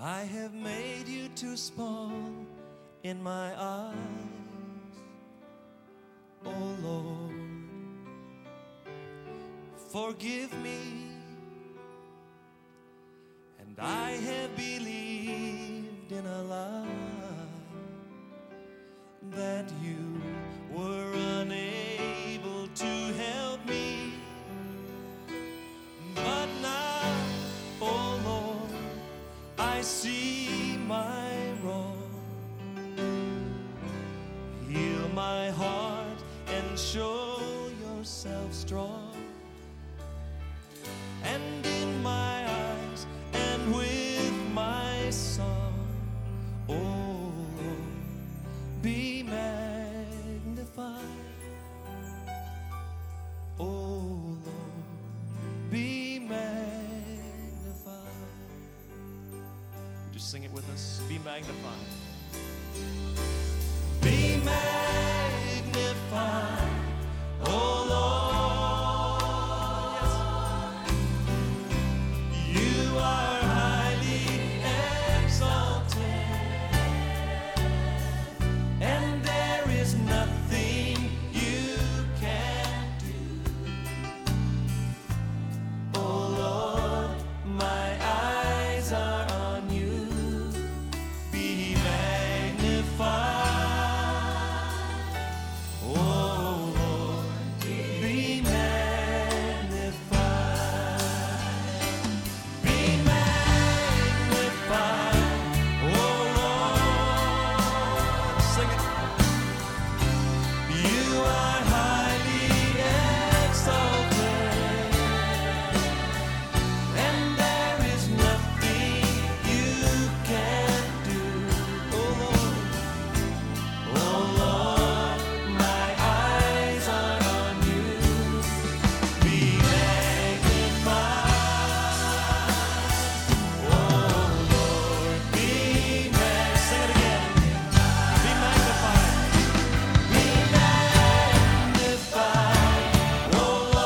I have made you too small in my eyes, oh Lord. Forgive me, and I have believed in a lie that you were unable to help me. But now, oh Lord, I see my wrong. Heal my heart and show yourself strong. And in my eyes and with my song, oh Lord, be magnified. Oh Lord, be magnified. Just sing it with us. Be magnified. Be magnified, oh Lord. You are highly exalted, and there is nothing you can do. Oh Lord, my eyes are on you. Be magnified. Oh Lord, be magnified. Be magnified, oh Lord. Sing it. You are highly exalted, and there is nothing you can do. Oh Lord, my eyes are on you. Be magnified. Oh Lord, be magnified. Sing it again. Be magnified. Be magnified. Oh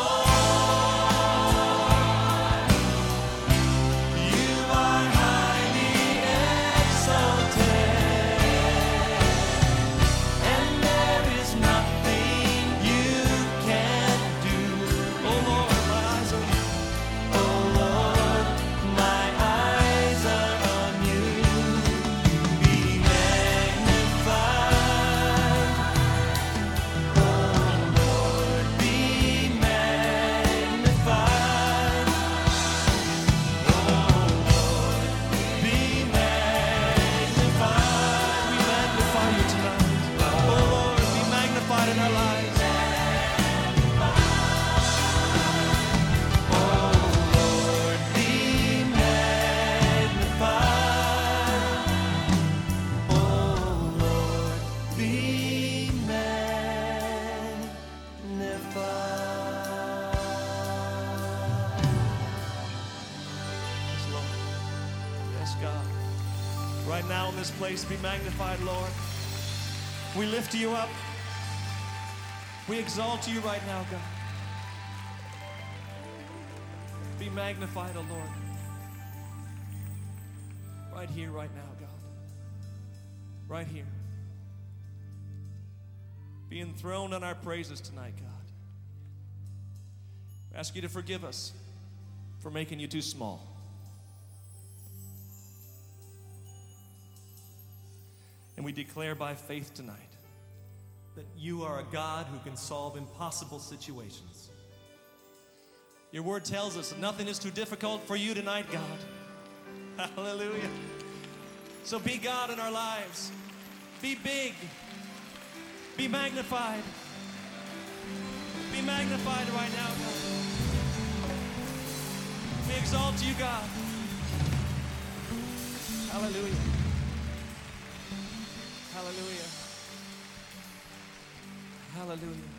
Lord, you are highly exalted, and there is nothing you can do. Oh Lord, my eyes are on you. Oh Lord, my eyes are on you. Be magnified. Oh Lord, be magnified. Oh Lord, be magnified. We magnify you tonight. Oh Lord, be magnified in our lives. Oh Lord, be magnified. Oh Lord, be magnified. Yes, Lord. Yes, God. Right now in this place, be magnified, Lord. We lift you up. We exalt you right now, God. Be magnified, O Lord. Right here, right now, God. Right here. Be enthroned on our praises tonight, God. We ask you to forgive us for making you too small. And we declare by faith tonight that you are a God who can solve impossible situations. Your word tells us that nothing is too difficult for you tonight, God. Hallelujah. So be God in our lives. Be big. Be magnified. Be magnified right now, God. We exalt you, God. Hallelujah. Hallelujah. Hallelujah.